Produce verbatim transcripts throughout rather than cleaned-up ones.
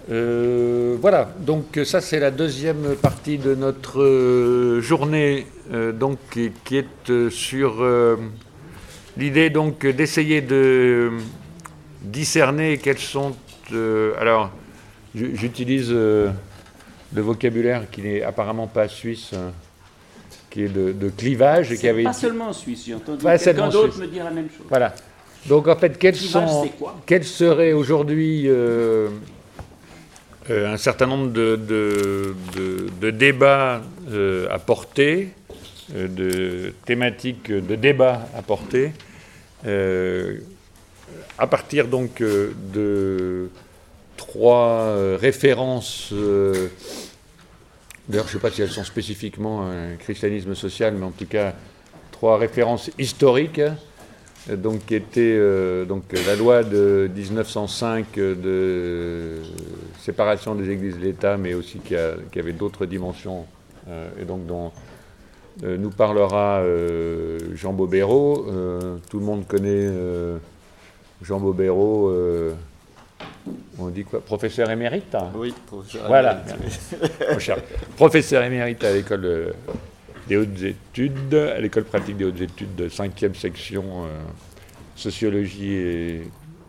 Euh, voilà, donc ça c'est la deuxième partie de notre euh, journée, euh, donc, qui, qui est euh, sur euh, l'idée donc d'essayer de discerner quels sont... Euh, alors, j'utilise euh, le vocabulaire qui n'est apparemment pas suisse, hein, qui est de, de clivage. C'est qui avait pas été... seulement en Suisse, j'ai entendu Pas quelqu'un d'autre Suisse. me dire la même chose. Voilà. Donc en fait, quels, Clivage, sont, c'est quoi quels seraient aujourd'hui euh, euh, un certain nombre de, de, de, de débats euh, à porter, euh, de thématiques de débats à porter, euh, à partir donc euh, de trois euh, références, euh, d'ailleurs je ne sais pas si elles sont spécifiquement un christianisme social, mais en tout cas trois références historiques, donc qui était euh, donc la loi de mille neuf cent cinq de séparation des églises et de l'État, mais aussi qui, a, qui avait d'autres dimensions, euh, et donc dont euh, nous parlera euh, Jean Bobéro. Euh, tout le monde connaît euh, Jean Bobéro, euh, on dit quoi, professeur émérite, hein. Oui, professeur voilà, émérite. Professeur émérite à l'école euh, des hautes études, à l'école pratique des hautes études de cinquième section, euh, sociologie et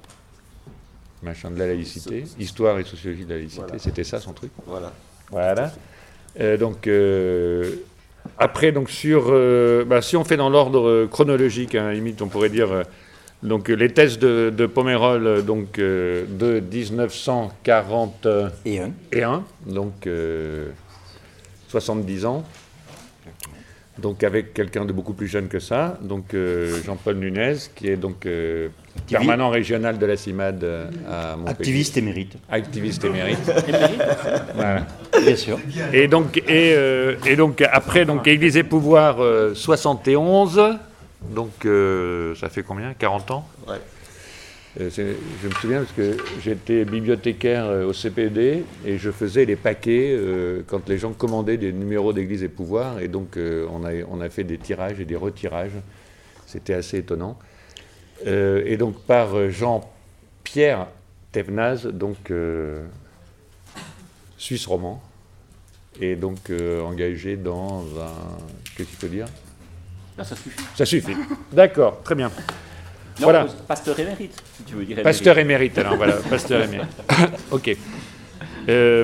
machin de la laïcité, histoire et sociologie de la laïcité, voilà. C'était ça son truc. Voilà. Voilà. Euh, donc euh, après, donc sur, euh, bah, si on fait dans l'ordre chronologique, hein, limite, on pourrait dire, euh, donc les thèses de, de Pomerol, donc euh, de mille neuf cent quarante et un, donc euh, soixante-dix ans. Donc avec quelqu'un de beaucoup plus jeune que ça, donc euh, Jean-Paul Nunez, qui est donc euh, permanent régional de la CIMAD à Montpellier. Activiste émérite. Activiste émérite. Voilà. Bien sûr. Et donc, et, euh, et donc après, donc Église et pouvoir, euh, soixante et onze, donc euh, ça fait combien, quarante ans? Ouais. Euh, je me souviens parce que j'étais bibliothécaire euh, au C P D et je faisais les paquets euh, quand les gens commandaient des numéros d'Église et pouvoir, et donc euh, on, a, on a fait des tirages et des retirages. C'était assez étonnant. Euh, et donc par Jean-Pierre Thévenaz, donc euh, Suisse roman, et donc euh, engagé dans un... Qu'est-ce qu'il faut dire? Là, ça suffit. Ça suffit. D'accord, très bien. Non, voilà. Pasteur émérite, si tu veux dire. Pasteur émérite, alors voilà, pasteur émérite. Ok. Euh,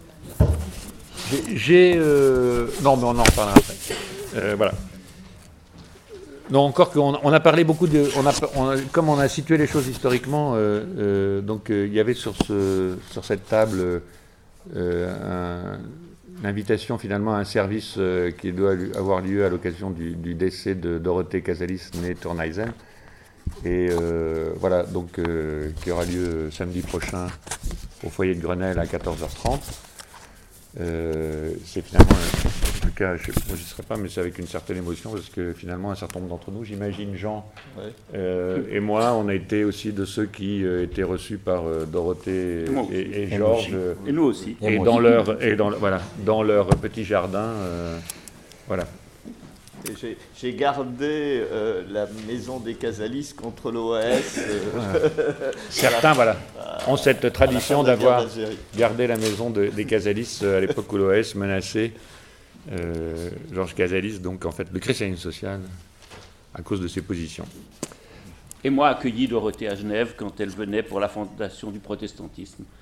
j'ai... Euh, non, mais on en reparlera après. Euh, voilà. Non, encore qu'on on a parlé beaucoup de... On a, on a, comme on a situé les choses historiquement, euh, euh, donc euh, il y avait sur, ce, sur cette table euh, un, une invitation finalement à un service euh, qui doit avoir lieu à l'occasion du, du décès de Dorothée Casalis, née Turnheisen. Et euh, voilà, donc euh, qui aura lieu samedi prochain au foyer de Grenelle à quatorze heures trente. Euh, c'est finalement, en tout cas, je, moi j'y serai pas, mais c'est avec une certaine émotion parce que finalement un certain nombre d'entre nous, j'imagine Jean ouais. euh, et moi, on a été aussi de ceux qui euh, étaient reçus par euh, Dorothée et, et, et Georges. Euh, et nous aussi. Et, et dans aussi. leur et dans voilà dans leur petit jardin, euh, voilà. J'ai gardé euh, la maison des Casalis contre l'O A S. Euh, Certains, voilà, ont cette tradition d'avoir gardé la maison de, des Casalis euh, à l'époque où l'O A S menaçait euh, Georges Casalis, donc en fait le christianisme social, à cause de ses positions. Et moi, accueilli Dorothée à Genève quand elle venait pour la fondation du protestantisme.